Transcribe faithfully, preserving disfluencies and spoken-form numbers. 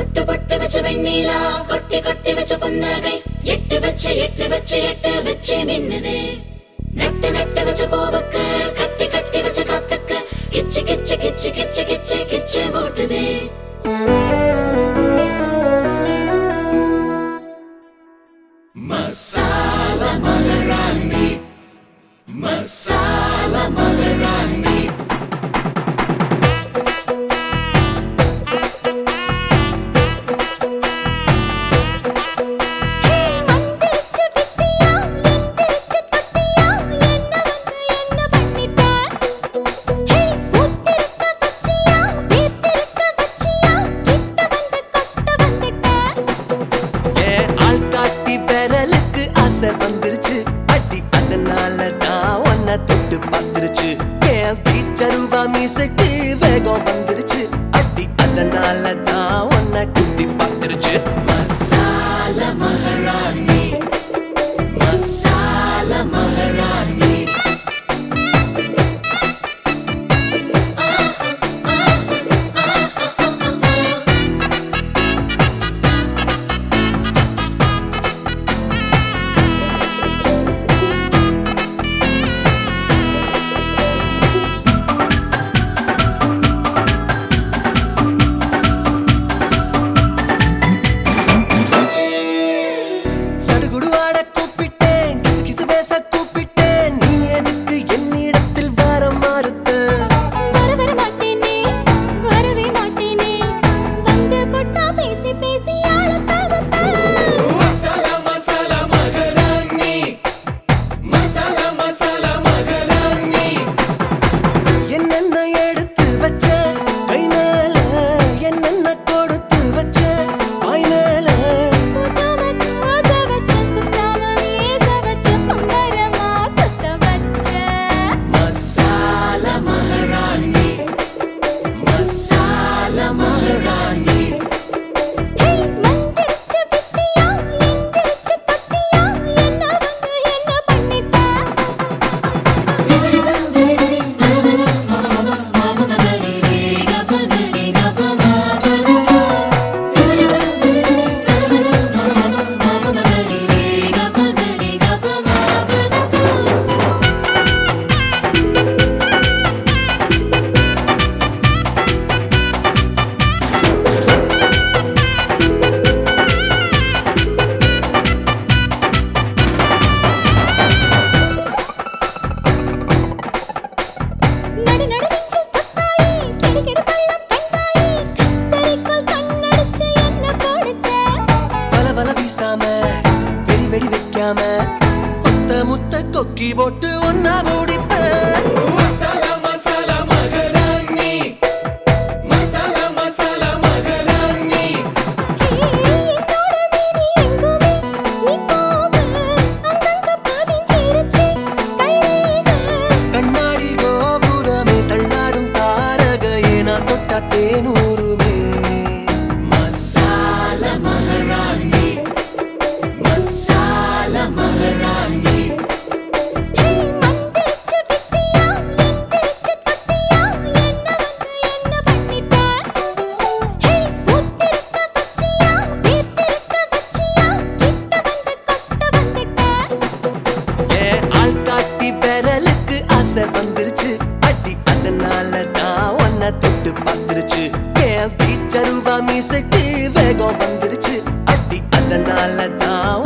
பொட்டு பொட்டு வச்ச வெண்ணிலா கொட்டி கொட்டி வச்ச புன்னகை எட்டு வச்ச எட்டு வச்ச எட்டு வச்சு மின்னுதே நட்டு நட்டு வச்ச பூவுக்கு கட்டி கட்டி வச்ச காத்துக்கு கிச்சு கிச்சு கிச்சு கிச்சு கிச்சு கிச்சு போட்டுதே மசாலா மகாராணி மசாலா மகாராணி வந்துருச்சு அடி அதனால நான் ஒன்ன தொட்டு பார்த்துருச்சு என் பீச்சருவா மீசைக்கு வேகம் வந்துருச்சு அடி அதனால நான் ஒன்ன குத்தி பார்த்துருச்சு மசாலா மகாராணி மசாலா மகாராணி வெடி வெடி வைக்காம முத்த முத்த கொக்கி போட்டு ஒன்னா மூடிப்ப மசாலா மசாலா மகாராணி மசாலா மசாலா மகாராணி என்னோட மீனி எங்குமே நீ போக அங்கங்க பதிஞ்சிருச்சு கைரேக கண்ணாடி கோபுரமே தள்ளாடும் தாரகையே நான் தொட்டா தேனூருமே மசாலா மகாராணி மசாலா மகாராணி மந்திரிச்சு விட்டியா எந்திரிச்சு தொட்டியா என்ன வந்து என்ன பண்ணிட்ட ஹே பூத்திருக்க பச்சியா வீர்த்திருக்க வச்சியா கிட்ட வந்து கொட்ட வந்துட்ட ஏன் ஆள் காட்டி விரலுக்கு ஆசை வந்துருச்சு அடி அதனால நான் ஒன்ன தொட்டு பார்த்துருச்சு என் பீச்சருவா மீசைக்கு வேகம் வந்துருச்சு அடி அதனால தான்